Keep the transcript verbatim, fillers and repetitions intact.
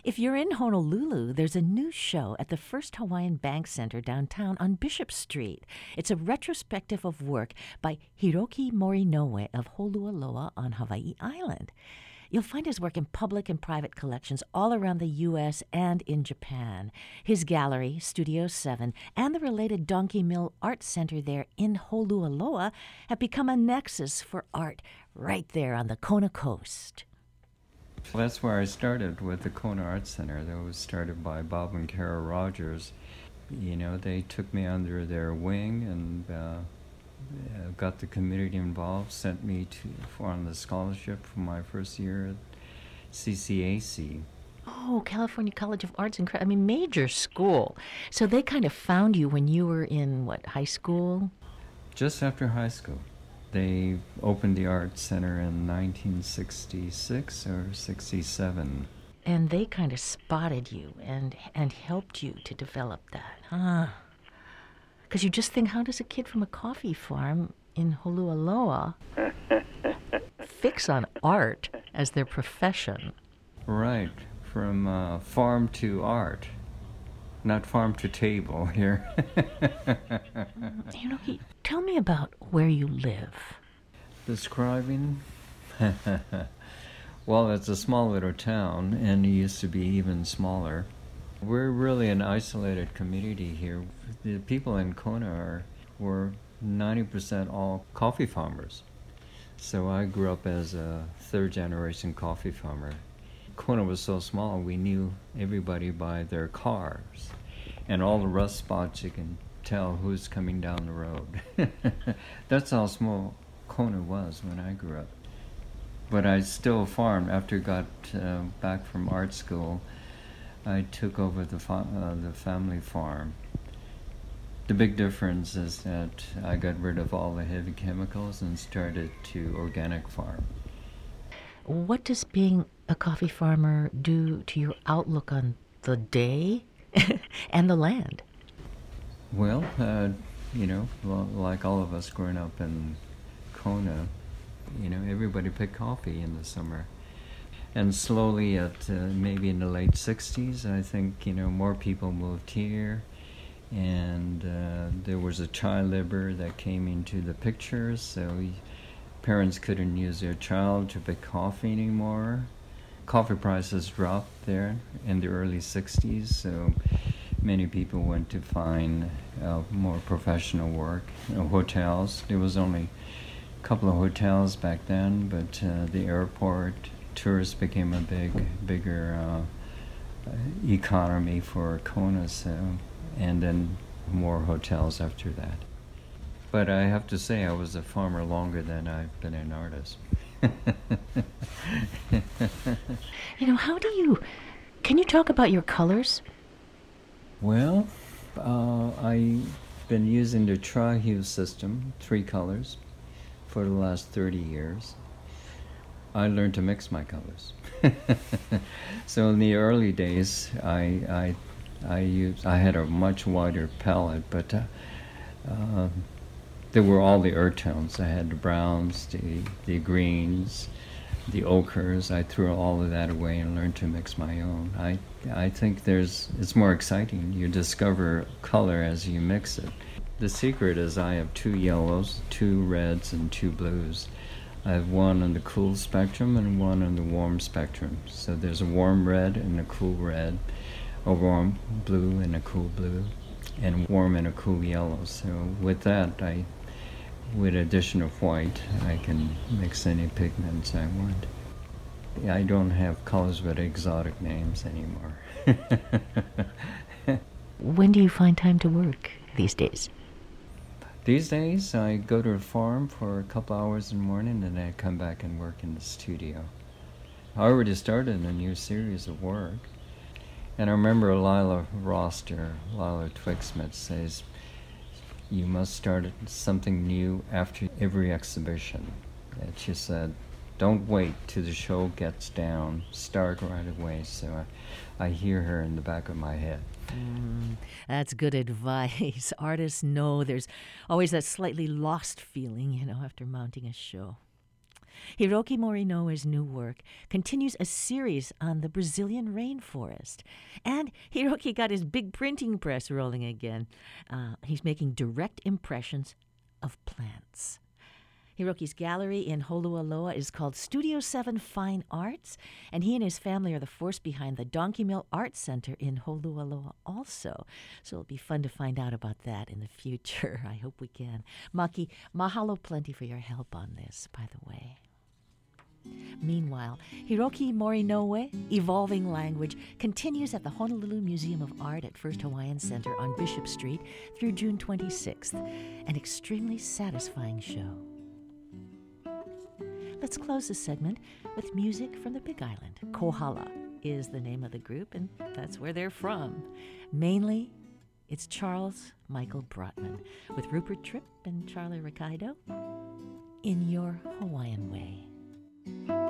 If you're in Honolulu, there's a new show at the First Hawaiian Bank Center downtown on Bishop Street. It's a retrospective of work by Hiroki Morinoe of Holualoa on Hawaii Island. You'll find his work in public and private collections all around the U S and in Japan. His gallery, Studio seven, and the related Donkey Mill Art Center there in Holualoa have become a nexus for art right there on the Kona coast. Well, that's where I started with the Kona Art Center. That was started by Bob and Kara Rogers. You know, they took me under their wing and uh, got the community involved, sent me to for on the scholarship for my first year at C C A C. Oh, California College of Arts and Crafts. I mean, major school. So they kind of found you when you were in, what, high school? Just after high school. They opened the Art Center in nineteen sixty-six or sixty-seven. And they kind of spotted you and and helped you to develop that, huh? Because you just think, how does a kid from a coffee farm in Holualoa fix on art as their profession? Right, from uh, farm to art. Not farm to table here. You know, he, tell me about where you live. Describing? Well, it's a small little town, and it used to be even smaller. We're really an isolated community here. The people in Kona are, were ninety percent all coffee farmers. So I grew up as a third-generation coffee farmer. Kona was so small, we knew everybody by their cars. And all the rust spots, you can tell who's coming down the road. That's how small Kona was when I grew up. But I still farmed. After I got uh, back from art school, I took over the, fa- uh, the family farm. The big difference is that I got rid of all the heavy chemicals and started to organic farm. What does being a coffee farmer do to your outlook on the day and the land? Well, uh, you know, well, like all of us growing up in Kona, you know, everybody picked coffee in the summer. And slowly at uh, maybe in the late sixties, I think, you know, more people moved here. And uh, there was a child labor that came into the picture, so we, parents couldn't use their child to pick coffee anymore. Coffee prices dropped there in the early sixties, so many people went to find uh, more professional work. You know, hotels, there was only a couple of hotels back then, but uh, the airport, tourists became a big, bigger uh, economy for Kona, so, and then more hotels after that. But I have to say, I was a farmer longer than I've been an artist. You know, how do you, can you talk about your colors? Well, uh, I've been using the tri-hue system, three colors, for the last thirty years. I learned to mix my colors. So in the early days, I I I used I had a much wider palette, but uh, uh, there were all the earth tones. I had the browns, the the greens, the ochres. I threw all of that away and learned to mix my own. I I think there's it's more exciting. You discover color as you mix it. The secret is I have two yellows, two reds, and two blues. I have one on the cool spectrum and one on the warm spectrum. So there's a warm red and a cool red, a warm blue and a cool blue, and warm and a cool yellow. So with that, I, with addition of white, I can mix any pigments I want. I don't have colors with exotic names anymore. When do you find time to work these days? These days, I go to the farm for a couple hours in the morning, and then I come back and work in the studio. I already started a new series of work, and I remember Lila Roster, Lila Twixsmith says, you must start something new after every exhibition. And she said, don't wait till the show gets down, start right away. So I, I hear her in the back of my head. Mm, that's good advice. Artists know there's always that slightly lost feeling, you know, after mounting a show. Hiroki Morinoe's new work continues a series on the Brazilian rainforest. And Hiroki got his big printing press rolling again. Uh, he's making direct impressions of plants. Hiroki's gallery in Holualoa is called Studio seven Fine Arts, and he and his family are the force behind the Donkey Mill Art Center in Holualoa also. So it'll be fun to find out about that in the future. I hope we can. Maki, mahalo plenty for your help on this, by the way. Meanwhile, Hiroki Morinoe, Evolving Language, continues at the Honolulu Museum of Art at First Hawaiian Center on Bishop Street through June twenty-sixth. An extremely satisfying show. Let's close this segment with music from the Big Island. Kohala is the name of the group, and that's where they're from. Mainly, it's Charles Michael Brotman with Rupert Tripp and Charlie Ricardo in Your Hawaiian Way.